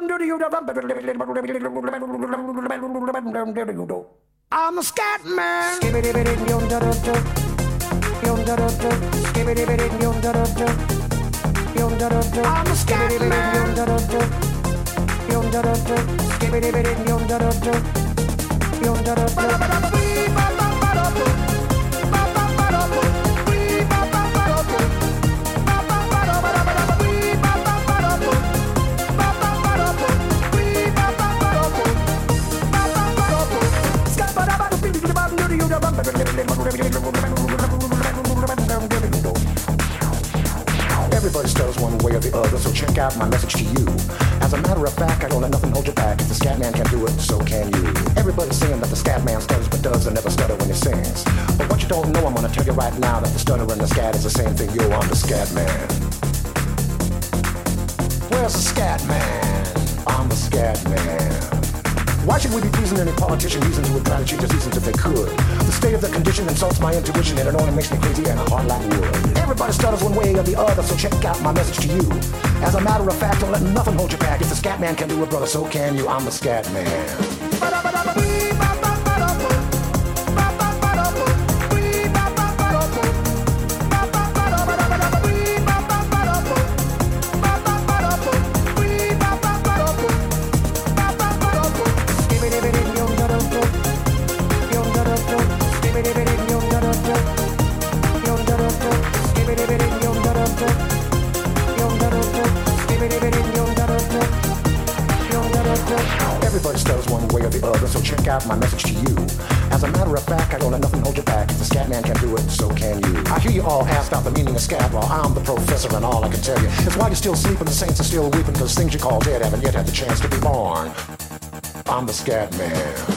I'm a scat man. I'm a scat Everybody stutters one way or the other, so check out my message to you. As a matter of fact, I don't let nothing hold you back. If the scat man can do it, so can you. Everybody's saying that the scat man stutters but does and never stutter when he sings. But what you don't know, I'm gonna tell you right now that the stutter and the scat is the same thing. Yo, I'm the scat man. Where's the scat man? I'm the scat man. Why should we be pleasing any politician reasons who would try to cheat the seasons if they could? The state of the condition insults my intuition and it only makes me crazy and a heart like wood. Everybody stutters one way or the other, so check out my message to you. As a matter of fact, don't let nothing hold you back. If the scat man can do it, brother, so can you. I'm the scat man. Everybody stutters one way or the other, so check out my message to you. As a matter of fact, I don't let nothing hold you back. If the scat man can do it, so can you. I hear you all ask out the meaning of scat. Well, I'm the professor and all I can tell you is why you're still sleeping, the saints are still weeping, because things you call dead haven't yet had the chance to be born. I'm the scat man.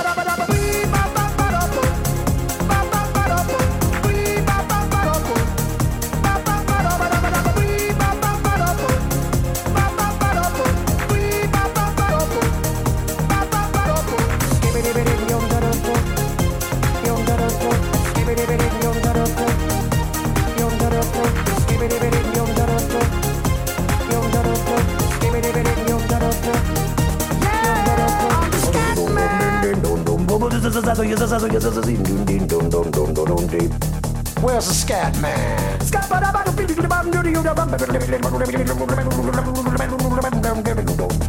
Where's the scat man?